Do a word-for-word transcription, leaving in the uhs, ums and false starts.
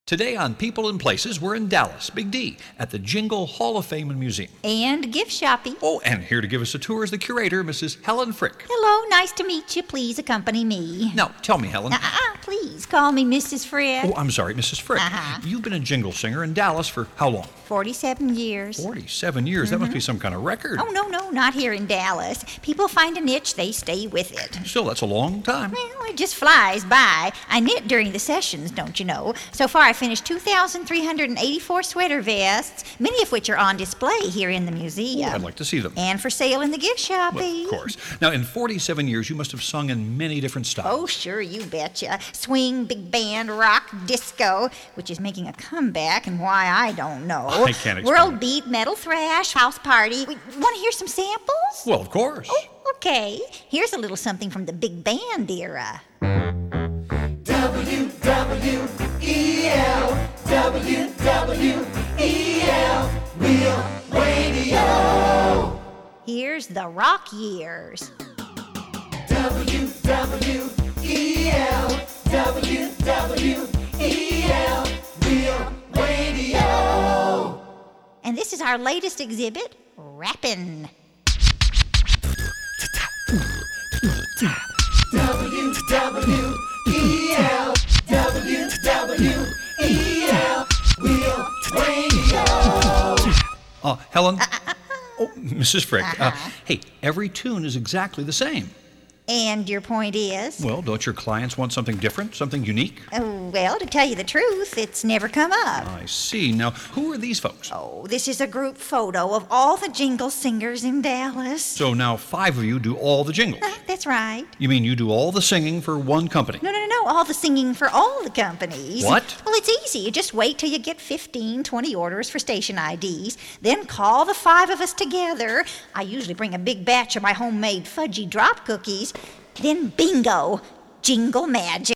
Today on People and Places, we're in Dallas, Big D, at the Jingle Hall of Fame and Museum. And gift shopping. Oh, and here to give us a tour is the curator, Missus Helen Frick. Hello, nice to meet you. Please accompany me. Now, tell me, Helen. Uh-uh, please call me Missus Frick. Oh, I'm sorry, Missus Frick. Uh-huh. You've been a jingle singer in Dallas for how long? forty-seven years. forty-seven years? Mm-hmm. That must be some kind of record. Oh, no, no, not here in Dallas. People find a niche, they stay with it. Still, that's a long time. Well, it just flies by. I knit during the sessions, don't you know? So far, I finished two thousand three hundred eighty-four sweater vests, many of which are on display here in the museum. Oh, I'd like to see them. And for sale in the gift shopping. Well, of course. Now, in forty-seven years, you must have sung in many different styles. Oh, sure, you betcha. Swing, big band, rock, disco, which is making a comeback, and why I don't know. I can't explain. World beat, metal thrash, house party. Want to hear some samples? Well, of course. Oh, okay. Here's a little something from the big band era. W W E L, W W E L, Real Radio. Here's the rock years. W W E L, W W E L, Real Radio. And this is our latest exhibit, Rappin'. W W E L, W W E L, Real Radio. Uh, Helen? Oh, Missus Frick. Uh-huh. Uh, hey, every tune is exactly the same. And your point is? Well, don't your clients want something different, something unique? Oh, well, to tell you the truth, it's never come up. I see. Now, who are these folks? Oh, this is a group photo of all the jingle singers in Dallas. So now five of you do all the jingles. Uh, that's right. You mean you do all the singing for one company? No, no, no, no, all the singing for all the companies. What? Well, it's easy. You just wait till you get fifteen, twenty orders for station I Ds, then call the five of us together. I usually bring a big batch of my homemade fudgy drop cookies. Then bingo, jingle magic.